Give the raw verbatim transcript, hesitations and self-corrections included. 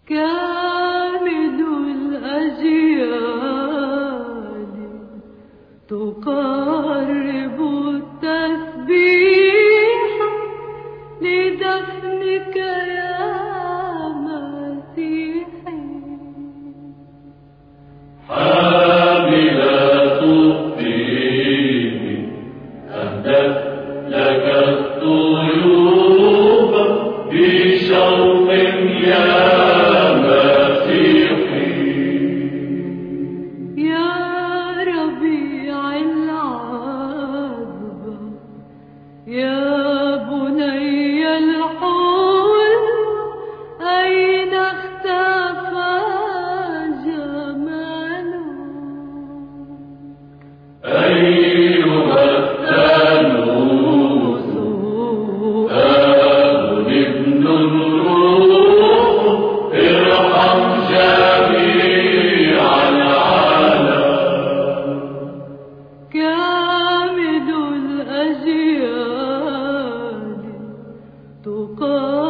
كامد الأجيال تقرب التسبيح لدفنك يا مسيحي. حاملة الطيب أهدت لك الطيوب بشوق يا مسيحي. يا ربيع العذبة يا بني الحلم أين اختفى جمالك؟ أيها الثالوث آب ابن الروح ارحم جميع العالم. كامد الأجيال تقرب